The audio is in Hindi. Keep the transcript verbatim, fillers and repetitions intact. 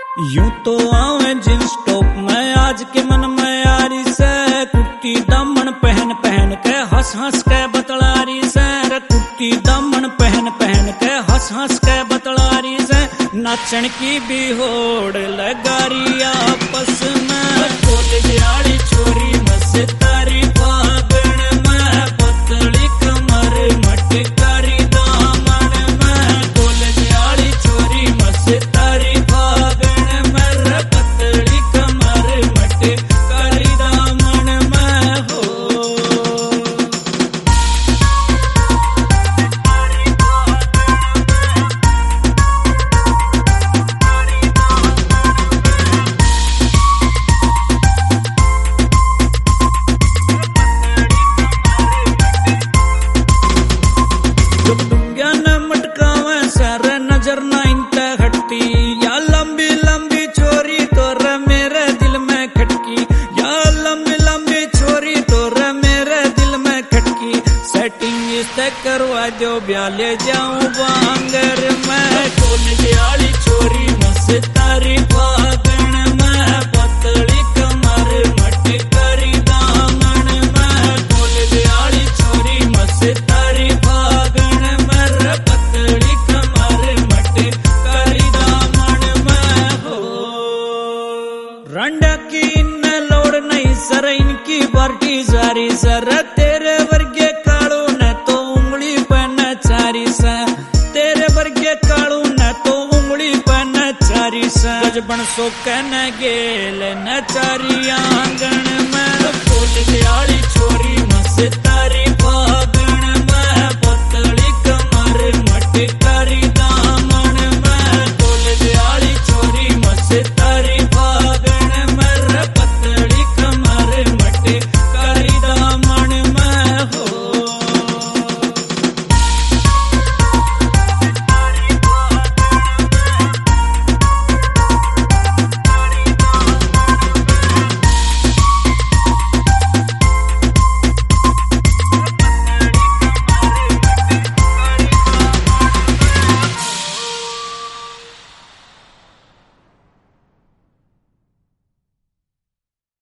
यूं तो आवे जींस टॉप में आज के मन में यारी से, कुर्ती दामन पहन पहन के हंस हंस के बतलारी से, कुर्ती दामन पहन पहन के हंस हंस के बतलारी से, नाचन की भी होड़ लगारी आपस में। कॉलेज वाली छोरी मस्तारी फागण में, पतली कमर मटकारी दामन में, कॉलेज वाली छोरी मस्तारी फागण में, पतली कमर मटकारी दामन में हो। नजर ना इंत हटती या लंबी लंबी छोरी तो रे मेरे दिल में खटकी, या लंबी लंबी छोरी तो रे मेरे दिल में खटकी, सेटिंग इससे करवा दो ब्याह ले जाऊं बांगर में। कॉलेज वाली छोरी मस्तारी फागण में, पतली कमर मटकारी दामन में, कॉलेज वाली छोरी मस्तारी फागण में, पतली कमर मटकारी दामन में हो। रंडा की इन लोड़ नहीं सर, इनकी बार्टी जारी सर, तेरे वर्गे काड़ू न तो उंगली पे नचारी सा, तेरे वर्गे काड़ू न तो उंगली पे नचारी सा, गजबन सो कहना गेल नचारी आंगन में। कॉलेज वाली छोरी मस्ता